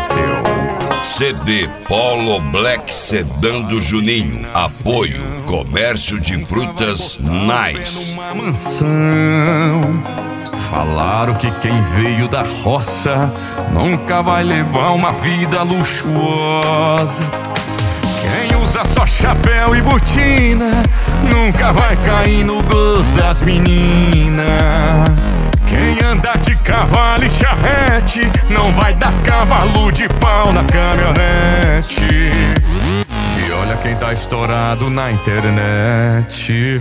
venceu. CD Polo Black Sedan do Juninho. Apoio Comércio de Frutas Nice. Uma mansão. Falaram que quem veio da roça nunca vai levar uma vida luxuosa. Quem usa só chapéu e botina nunca vai cair no gosto das meninas. Quem anda de cavalo e charrete não vai dar cavalo de pau na caminhonete. E olha quem tá estourado na internet.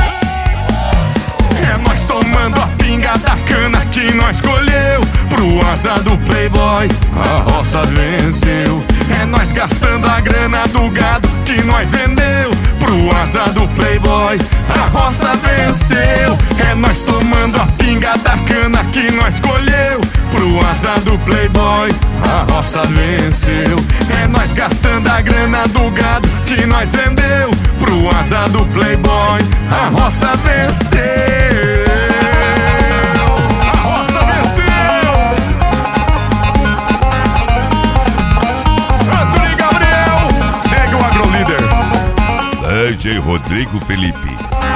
É nós tomando a pinga da cana que nós colheu. Pro asa do playboy a roça venceu. É nós gastando a grana do gado que nós vendeu. Pro asa do playboy a roça venceu. É nós tomando a pinga da cana que nós colheu. Pro asa do playboy a roça venceu. É nós gastando a grana do gado que nós vendeu. Pro asa do playboy a roça venceu. A roça venceu. Antônio Gabriel, segue o AgroLíder. DJ Rodrigo Felipe.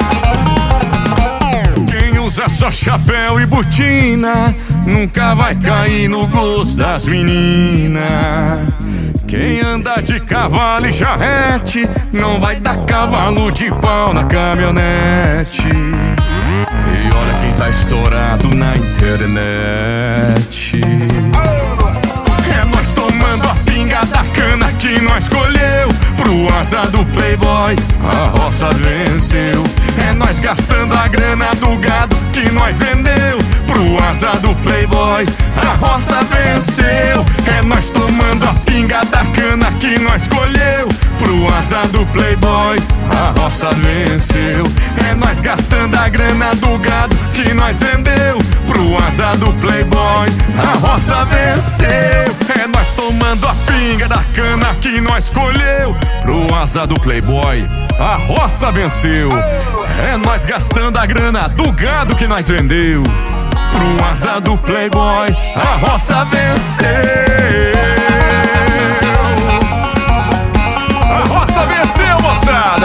Quem usa só chapéu e botina nunca vai cair no gosto das meninas. Quem anda de cavalo e charrete não vai dar cavalo de pau na caminhonete. E olha quem tá estourado na internet. É nós tomando a pinga da cana que nós colheu. Pro asa do playboy a roça venceu. É nós gastando a grana do gado que nós vendeu. Pro asa do playboy a roça venceu. É nós tomando a pinga da cana que nós colheu. Pro asa do playboy a roça venceu. É nós gastando a grana do gado que nós vendeu. Pro asa do playboy a roça venceu. É nós tomando a pinga da cana que nós colheu. Pro asa do playboy a roça venceu. É nós gastando a grana do gado que nós vendeu. Pro asa do playboy a roça venceu. A roça venceu, moçada.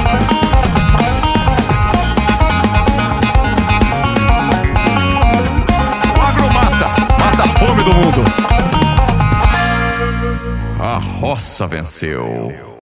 O agro mata a fome do mundo. A roça venceu.